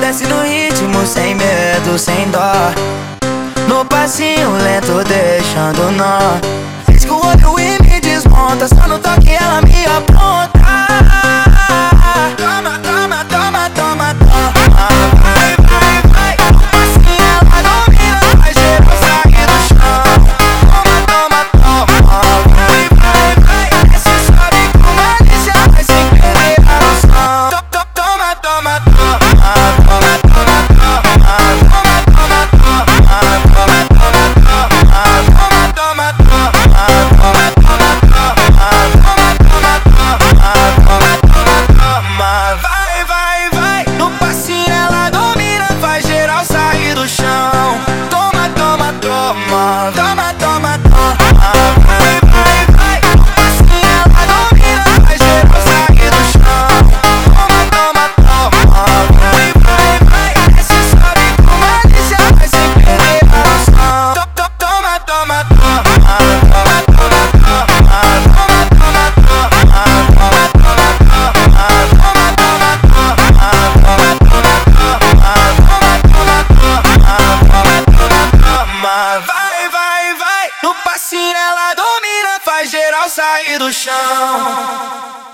desce no ritmo, sem medo, sem dó. No passinho lento, deixando nó. Diz que o olho e me desmonta, só no toque ela me apronta. Toma, toma, toma, toma, toma. Vai, vai, vai. No passinho ela domina, faz geral sair do chão. Toma, toma, toma. Vai, vai, vai. Desce, sobe com malícia, vai sem perder a noção. Toma, toma, toma. Toma, toma, toma. Toma, toma, toma. Toma, toma, toma. Toma, toma, toma. Vai, vai, vai. No passinho ela domina, faz geral sair do chão. Toma, toma, toma. Toma, toma, toma. Vai, vai, vai. No passinho ela domina, faz geral sair do chão. Toma, toma, toma. Vai, vai, vai. Desce, sobe com malícia, vai sem perder a noção. Toma, toma, toma. Toma, toma, toma. Toma, toma, toma. Vai, vai, vai. No passinho ela domina, faz geral sair do chão.